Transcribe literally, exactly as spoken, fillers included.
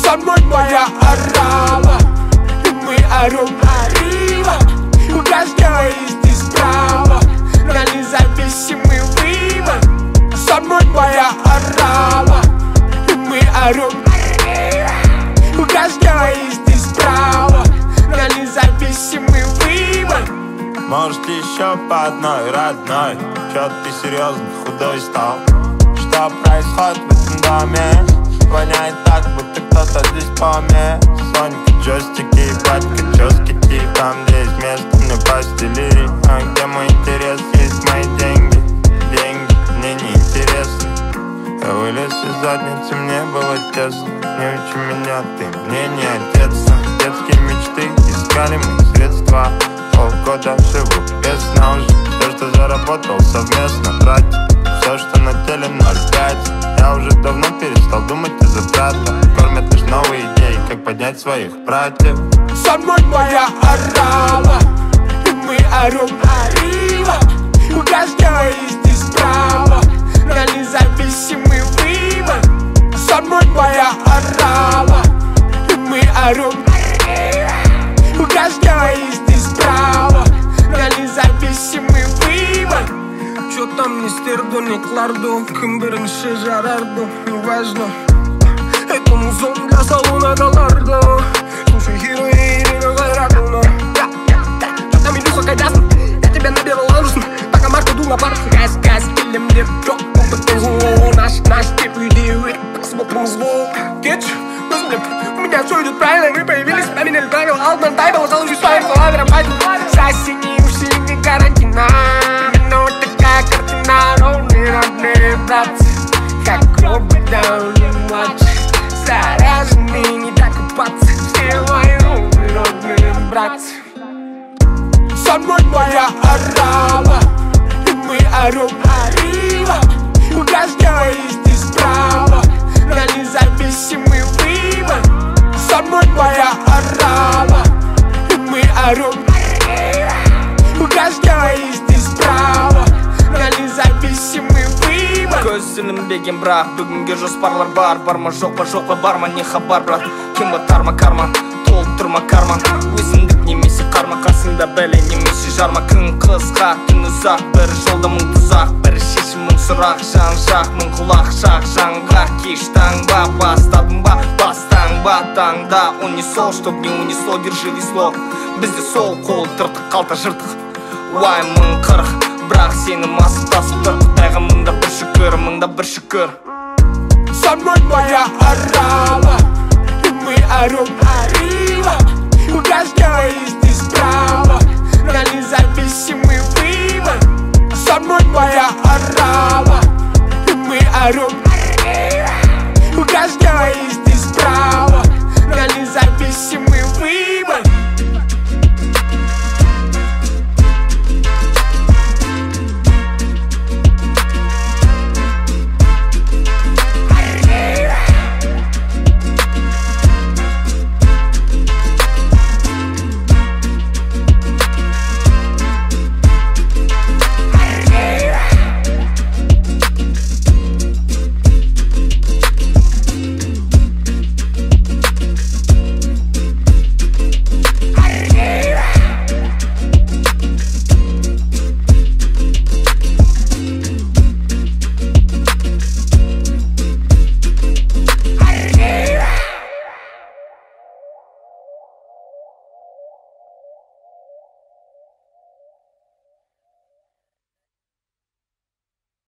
Со мной моя орава, и мы орем arriba. У каждого есть здесь право на независимый выбор. Со мной моя орава, и мы орем arriba. У каждого есть здесь право на независимый выбор. Может еще по одной, родной. Чё ты серьезно худой стал? Что происходит в этом доме? Воняет так, будто кто-то здесь помер. Сонька, джойстики, батька, жесткий тип. Там где есть место, мне постели. А где мой интерес, есть мои деньги. Деньги мне не интересны. Я вылез из задницы, мне было тесно. Не учи меня, ты мне не отец. Детские мечты, искали мы средства. Полгода живу без сна уже. Все, что заработал совместно тратить. Все, что на теле ноль пять. Я уже давно перестал думать из-за брата. Кормят лишь новые идеи, как поднять своих братьев. Со мной моя орава, и мы орем arriba. У каждого есть здесь право на независимый выбор. Со мной моя орава, и мы орем arriba. У каждого есть здесь право на независимый выбор. Чё там не стерду, не кладу, кім бірінші жарарды, неважно. Это музон для салона галарда. Слушай, герои Ирина Гайратовна. Чё там Илюха Кайдасын, я тебя набирал ланжусын. Пока Марка дул на парус, газ, газ, келемдер жоқ. Опыттың зло, наш, наш тип үйде, посмотрим зло. Кетч, өзімлеп, у меня все идет правильно. Мы появились, поменяли правила, алдынан тай было, заложи своим словам, пойду. Соседи ушли карантина. Картина, ровные родные братцы, как локдаун младший. Заряженные, не докопаться, все мои ровные родные братцы. Со мной моя орава, и мы орем arriba. У каждого есть здесь право на независимый выбор. Со мной моя орава, и мы орем arriba. У каждого есть здесь право на независимый выбор. Көз ілінбеген бірақ бүгінге жоспарлар бар. Бар ма жоқ па жоқ па бар ма не хабар брат. Кем батар ма карман, толықтырма карман. Өзіндік немесе қарма, қасыңда бәле немесе жарма. Күн қысқа, түн ұзақ, бір жолда мың тұзақ. Бір шешім мың сұрақ, жан жақ, мың құлақ шақ. Жанға кеш таңба, бастадың ба, бастаң ба таңда. Унесол, чтоб не унесло, держи весло. Бізде сол қол тыртық, қалта жыртық. Уай мың қырық, бірақ сені масып тасып тұр. Құдайға мыңда бір шүкір, мыңда бір шүкір. Со мной моя орава, и мы орем arriba.